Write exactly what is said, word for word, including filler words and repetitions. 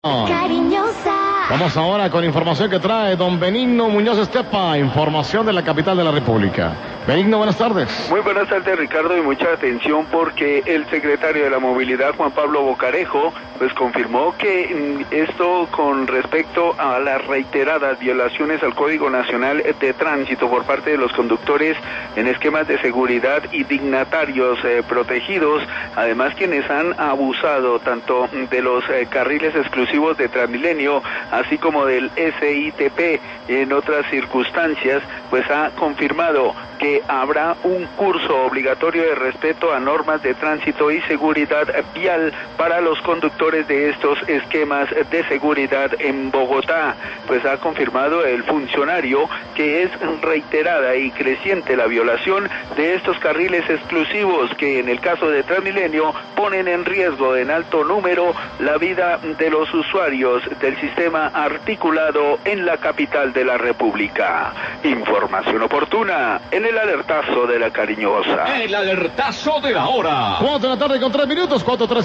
Cariñosa. Vamos ahora con información que trae don Benigno Muñoz Estepa, información de la capital de la República. Benigno, buenas tardes. Muy buenas tardes, Ricardo, y mucha atención porque el secretario de la Movilidad, Juan Pablo Bocarejo, pues confirmó que esto con respecto a las reiteradas violaciones al Código Nacional de Tránsito por parte de los conductores en esquemas de seguridad y dignatarios eh, protegidos, además quienes han abusado tanto de los eh, carriles exclusivos de Transmilenio, así como del S I T P en otras circunstancias, pues ha confirmado que habrá un curso obligatorio de respeto a normas de tránsito y seguridad vial para los conductores de estos esquemas de seguridad en Bogotá. Pues ha confirmado el funcionario que es reiterada y creciente la violación de estos carriles exclusivos que en el caso de Transmilenio ponen en riesgo en alto número la vida de los usuarios del sistema articulado en la capital de la República. Información oportuna en el alertazo de la Cariñosa. El alertazo de la hora. Cuatro de la tarde con tres minutos, cuatro tres.